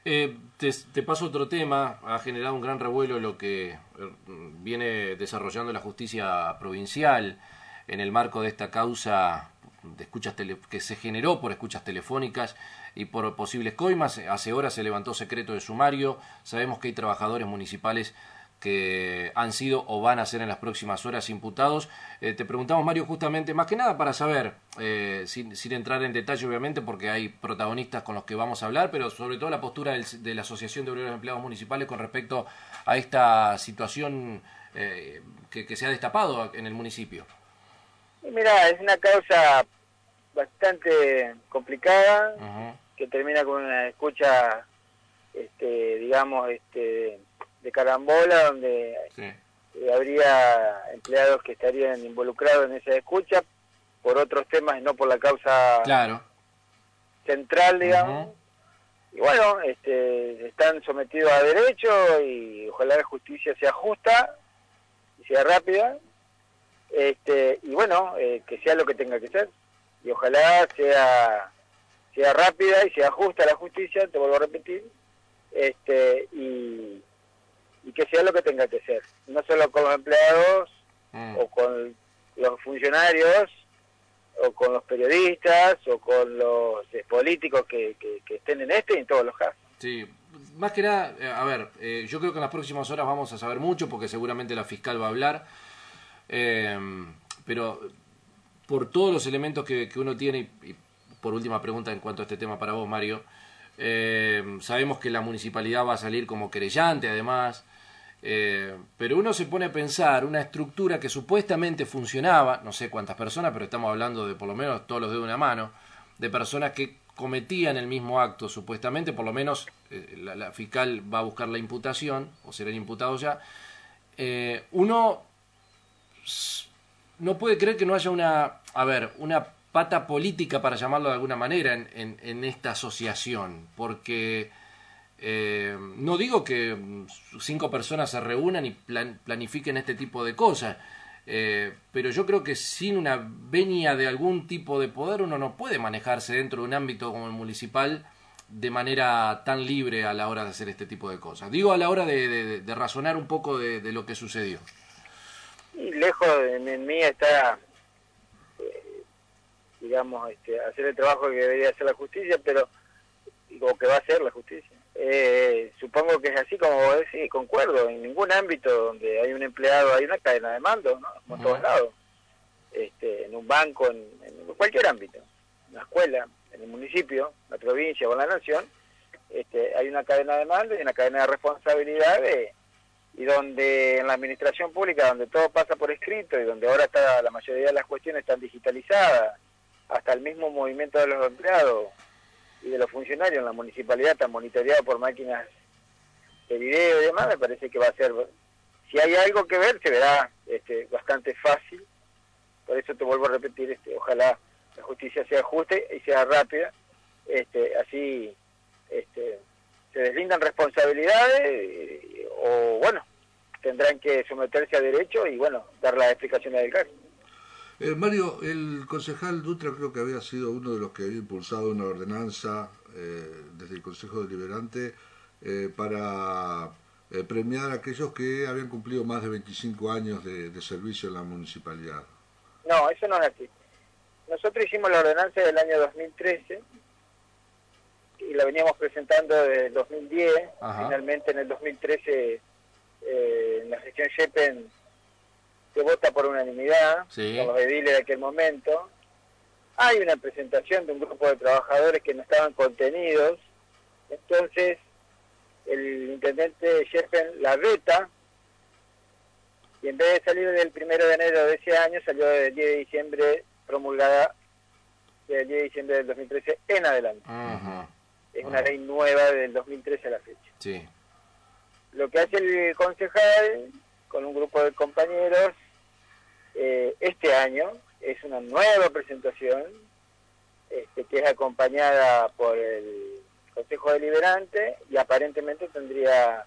Te paso otro tema. Ha generado un gran revuelo lo que viene desarrollando la justicia provincial en el marco de esta causa de que se generó por escuchas telefónicas y por posibles coimas. Hace horas se levantó secreto de sumario. Sabemos que hay trabajadores municipales que han sido o van a ser en las próximas horas imputados. Te preguntamos, Mario, justamente, más que nada para saber, sin entrar en detalle obviamente porque hay protagonistas con los que vamos a hablar, pero sobre todo la postura de la Asociación de Obreros y Empleados Municipales con respecto a esta situación que se ha destapado en el municipio. Mira, es una causa bastante complicada, que termina con una escucha, digamos, de carambola, donde habría empleados que estarían involucrados en esa escucha por otros temas y no por la causa central, digamos. Y bueno, están sometidos a derecho y ojalá la justicia sea justa y sea rápida, y bueno, que sea lo que tenga que ser. Y ojalá sea rápida y sea justa la justicia, te vuelvo a repetir, y que sea lo que tenga que ser, no solo con los empleados o con los funcionarios o con los periodistas o con los políticos que estén en y en todos los casos. Sí, más que nada, a ver, yo creo que en las próximas horas vamos a saber mucho porque seguramente la fiscal va a hablar, pero por todos los elementos que uno tiene, y por última pregunta en cuanto a este tema para vos, Mario, sabemos que la municipalidad va a salir como querellante además, pero uno se pone a pensar una estructura que supuestamente funcionaba, no sé cuántas personas, pero estamos hablando de por lo menos todos los dedos de una mano, de personas que cometían el mismo acto supuestamente, por lo menos la fiscal va a buscar la imputación, o serán imputados ya. Uno no puede creer que no haya una pata política, para llamarlo de alguna manera, en esta asociación, porque no digo que 5 personas se reúnan y planifiquen este tipo de cosas, pero yo creo que sin una venia de algún tipo de poder uno no puede manejarse dentro de un ámbito como el municipal de manera tan libre a la hora de hacer este tipo de cosas. Digo, a la hora de razonar un poco de lo que sucedió. Y lejos en mí está, digamos, hacer el trabajo que debería hacer la justicia, pero o que va a hacer la justicia. Supongo que es así como vos decís, concuerdo. En ningún ámbito donde hay un empleado hay una cadena de mando, ¿no? Como en todos lados. En un banco, en cualquier ámbito, en la escuela, en el municipio, en la provincia o en la nación, hay una cadena de mando y una cadena de responsabilidad y donde en la administración pública, donde todo pasa por escrito y donde ahora está la mayoría de las cuestiones están digitalizadas, hasta el mismo movimiento de los empleados y de los funcionarios en la municipalidad están monitoreados por máquinas de video y demás, me parece que va a ser, si hay algo que ver, se verá bastante fácil. Por eso te vuelvo a repetir, ojalá la justicia sea justa y sea rápida, así se deslindan responsabilidades o bueno, tendrán que someterse a derecho y bueno, dar las explicaciones del caso. Mario, el concejal Dutra creo que había sido uno de los que había impulsado una ordenanza desde el Consejo Deliberante para premiar a aquellos que habían cumplido más de 25 años de servicio en la municipalidad. No, eso no es así. Nosotros hicimos la ordenanza del año 2013 y la veníamos presentando desde el 2010. Finalmente en el 2013 en la gestión Yepen se vota por unanimidad, con los ediles de aquel momento. Hay una presentación de un grupo de trabajadores que no estaban contenidos, entonces el intendente Yepen la veta, y en vez de salir del 1 de enero de ese año, salió del 10 de diciembre, promulgada del 10 de diciembre del 2013 en adelante. Es una ley nueva del 2013 a la fecha. Lo que hace el concejal, con un grupo de compañeros, este año, es una nueva presentación, que es acompañada por el Consejo Deliberante y aparentemente tendría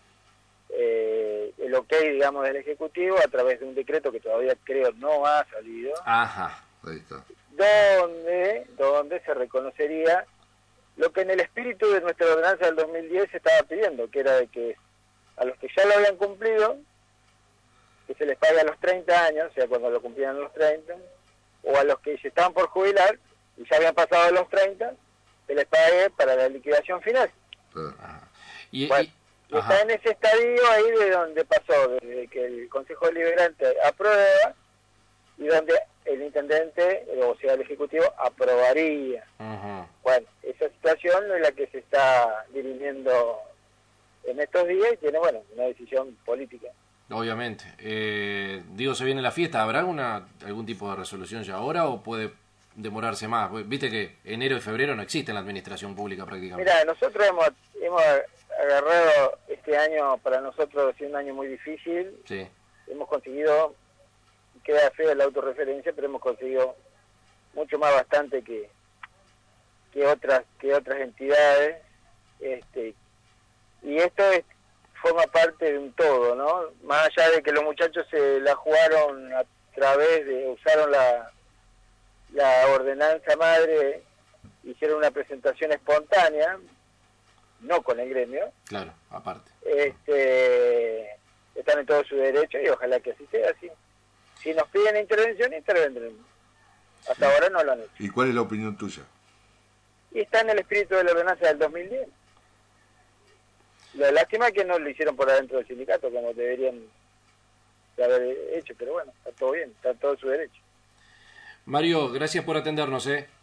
el ok, digamos, del Ejecutivo a través de un decreto que todavía creo no ha salido, Ahí está. donde se reconocería lo que en el espíritu de nuestra ordenanza del 2010 se estaba pidiendo, que era de que a los que ya lo habían cumplido, que se les pague a los 30 años, o sea, cuando lo cumplieran los 30, o a los que se estaban por jubilar y ya habían pasado los 30, se les pague para la liquidación final. Bueno, y está en ese estadio ahí de donde pasó, desde que el Consejo Deliberante aprueba y donde el intendente, o sea, el Ejecutivo, aprobaría. Bueno, esa situación es la que se está dirimiendo en estos días y tiene, bueno, una decisión política. Obviamente. Digo, se viene la fiesta. ¿Habrá algún tipo de resolución ya ahora o puede demorarse más? Viste que enero y febrero no existe en la administración pública prácticamente. Mira, nosotros hemos agarrado este año, para nosotros ha sido un año muy difícil. Sí. Hemos conseguido, queda fea la autorreferencia, pero hemos conseguido mucho más bastante que otras entidades. Y esto forma parte de un todo, ¿no? Más allá de que los muchachos se la jugaron a través de, usaron la ordenanza madre, hicieron una presentación espontánea, no con el gremio. Claro, aparte. Están en todo su derecho y ojalá que así sea, así. Si nos piden intervención, intervendremos. Hasta ahora no lo han hecho. ¿Y cuál es la opinión tuya? Y está en el espíritu de la ordenanza del 2010. La lástima es que no lo hicieron por adentro del sindicato, como deberían de haber hecho, pero bueno, está todo bien, está en todo su derecho. Mario, gracias por atendernos,